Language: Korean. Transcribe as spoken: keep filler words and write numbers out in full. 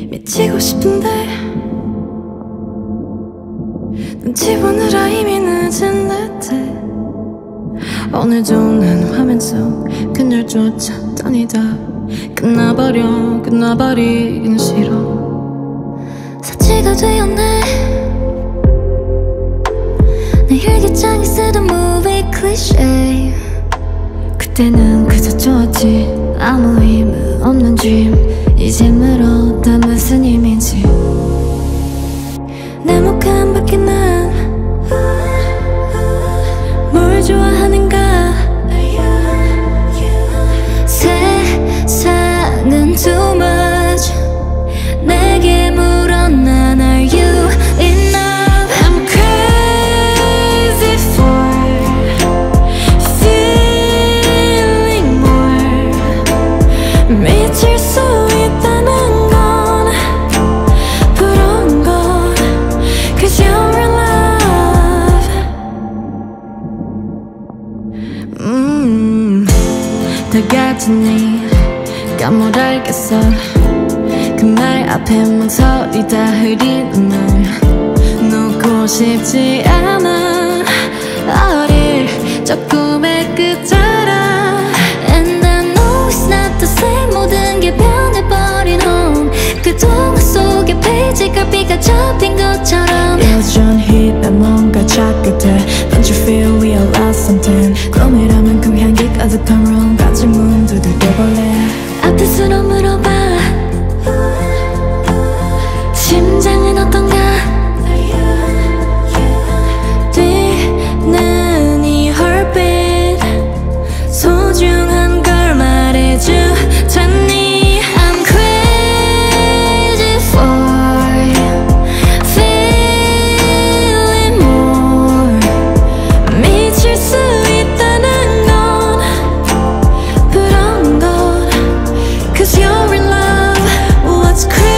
미치고 싶은데 눈치 보느라 이미 늦은 듯해. 오늘도 난 화면 속 그녀를 쫓았더니 다 끝나버려. 끝나버리긴 싫어. 사치가 되었네. 내 일기장에 쓰던 movie cliché. 그때는 그저 좋았지. 아무 의미 없는 dream. 이제 물어 다 무슨 의미인지. 내 목한 바퀴 난 뭘 좋아하는가. 세상은 too much. 내게 물어 난 are you enough. I'm crazy for feeling more. 미칠 수 있다는 건 부러운 건 Cause you're in love. 음, 다가지니까 뭘 알겠어. 그 말 앞에 망설이 다 흐리는 말 놓고 싶지 않아. 어릴 적 꿈의 끝자락. And I know it's not the same. 모든 게 변해버린 home. 그 동화 속의 페이지가 비가 접힌 것처럼 여전히 난 뭔가 찾게 돼. Don't you feel we all lost something. 꿈이라면 그 향기 가득한 room 같이 문 두들겨볼래. 앞에서로 물어봐. 심장은 어떤가. 뛰는 이 heartbeat 소중한 걸 말해주잖니. I'm crazy for feeling more. 미칠 수 있다는 건 부러운 건 Cause you're in love. What's crazy